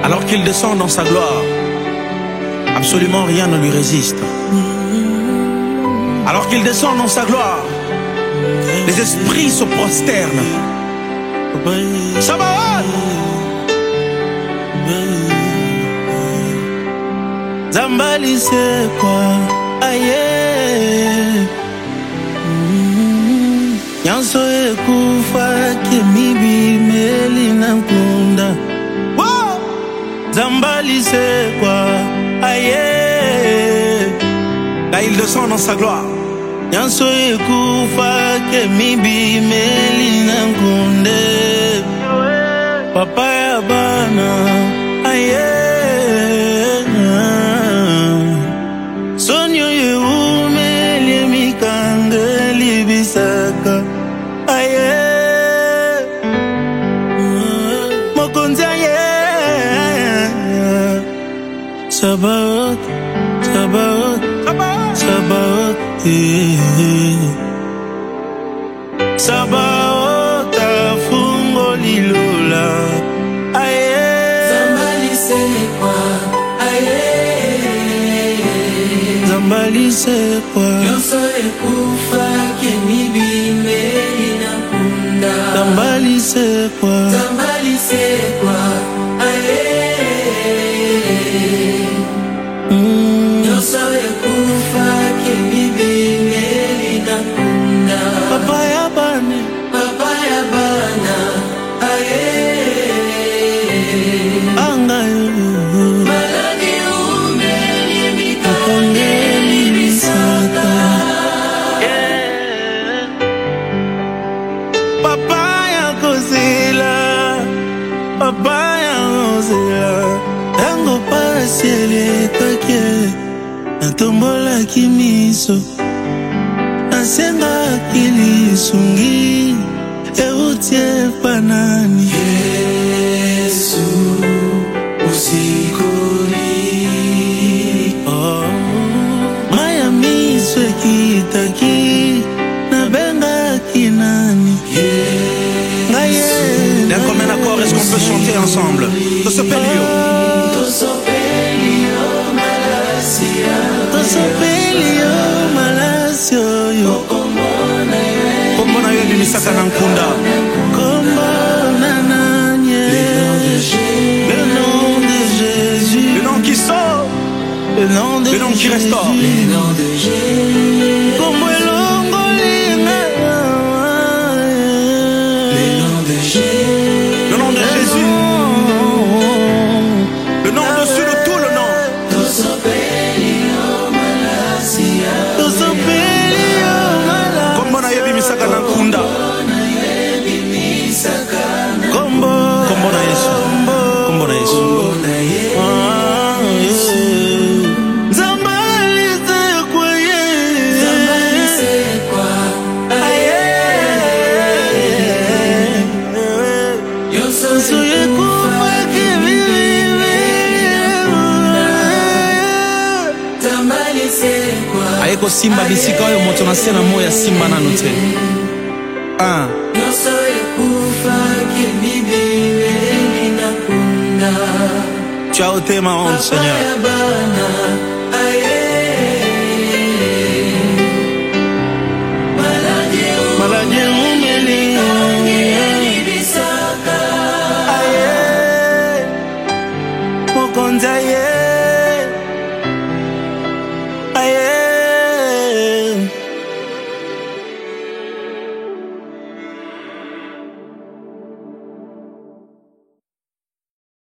Alors qu'il descend dans sa gloire, absolument rien ne lui résiste. Alors qu'il descend dans sa gloire, les esprits se prosternent. Sabaoth! Zambali c'est quoi? Aye. Nyanso ekufa kemibi melina nkunda. Zambali c'est quoi? Aye. Là il descend dans sa gloire. Nyanso ekufa kemibi melina nkunde. Papa ya bana. Aye. Sonyo yeume lemikanga libisaka. Aye. Mokonzi aye. Sabaoth, Sabaoth, Sabaoth, Sabaoth afungo lilola. Aye. Zambali c'est quoi? Aye. Zambali c'est quoi? Yonso ekufa kemibi melina nkunda. Zambali c'est quoi? Zambali c'est quoi? Aye. Yonso ekufa kemibi melina nkunda. Papa ya bana. Papa ya bana. Aye. Anga Maladi umeli mikangeli bisaka. Papa ya kozela, Papa ya kozela. Tango pasiele kake, natombola kimiso. Nasenga kilisungi, eutie panani. Yesu usikuri. Oh, maya miso kitaki, nabenga kinani. D'un commun accord, est-ce qu'on peut chanter ensemble? Tosopelio. Tosopelio malasia. Tosopelio malasia yo. Kombo na yo ebimisaka na nkunda. Kombo na nanye. Le nom de Jésus. Le nom qui sauve. Le nom de Le nom qui restaure. Le nom de Jésus. Kombo elongo linga. Le nom de Jésus. Le nom de Jésus. Le nom au-dessus de tout le nom. Tosopelio malasia. Tosopelio malasia. Kombo na yo ebimisaka na nkunda. Kombo. Kombo na Yesu. Kombo na Yesu. Zambali c'est quoi? Zambali c'est quoi? Aye. Yonso ekufa kemibi. Zambali c'est quoi? Aye kosimba bisika oyo moto na se na moya simba nanu te. Yonso ekufa kemibi melina nkunda. Tu as ôté ma honte, Seigneur. Papa ya bana.